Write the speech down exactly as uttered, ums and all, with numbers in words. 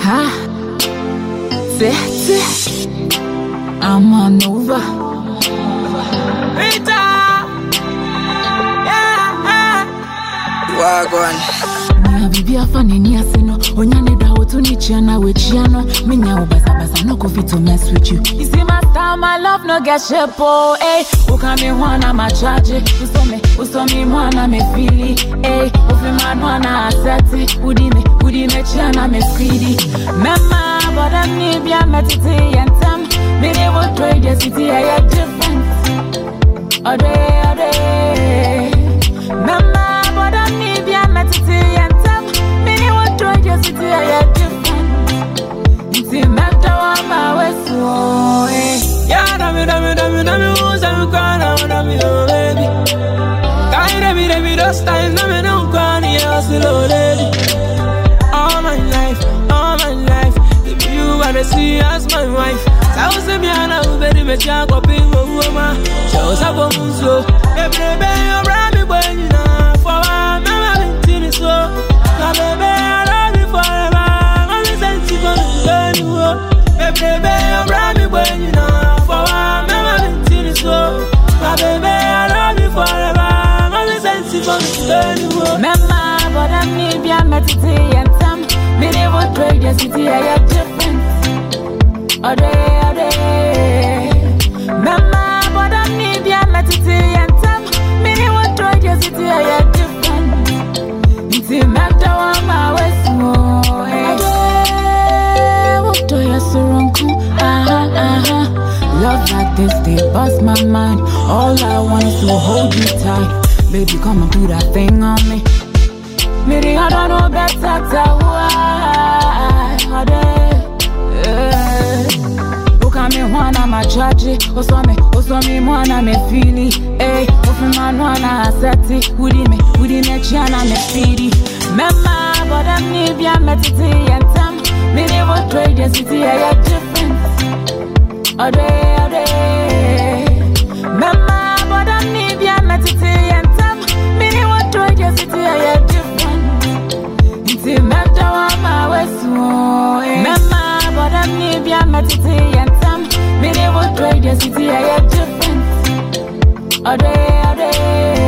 Aha. Sexy. I'm on over. Rita. Yeah. Wagwan. Nya bibi afani ni asino. Onyane da wotu ni chiana we chiano. Minya ubasa basa no coffee to mess with you. You see my style, my love no get shepo. Eh, ukame mwana machaje. Usome, usome mwana me fili. Eh, ufi mwana aseti. Udime, udime chiana me speedy. Mema, but I need ya metiti yentem. Mini wo trade your city, I get different. Ode, ode. Mema, but I need ya metiti yentem. Mini wo trade your city, I get different. Inti mekta wa mawesu, eh. Yeah, dami, dami, dami, dami, uza mkana, dami, oh baby. Kai, dami, dami, those times, dami, no mkani, yeah, slow lady. All my life, all my life, if you wanna see as my wife. Sauce me ana ubedi me chango pingo uoma. Shows up on munzo. Every baby you bring me when you know. For a mama bintini so. My baby I love you forever. I'm a sensitive when you go. Every baby you bring me when you know. For a mama bintini so. My baby I love you forever. I'm a sensitive when you go. Mama, but I need ya metiti and tam. Me never trade your city, I get different. Ode, ode. Mama, but I need ya metiti and tam. Me never trade your city, I get different. Inti mekta wa mawesu, eh. Ode, wuto ya surunku, aha, aha. Love like this, they bust my mind. All I want is to hold you tight. Baby, come and do that thing on me. Maybe I don't know better to why. Ukame mwana machaji. Osome, osome mwana me fili. Eh, ofima mwana aseti. Udime, udime chiana me fidi. Mema, but I need ya metiti and tam. Me never trade your city, I get different. Ode, ode. Mema, but I need ya metiti and tam. Me never trade your city, I get different. Inti mekta wa mawesu, eh. Mema, but I need ya metiti and tam. Me never trade your city, I get different. Ode, ode.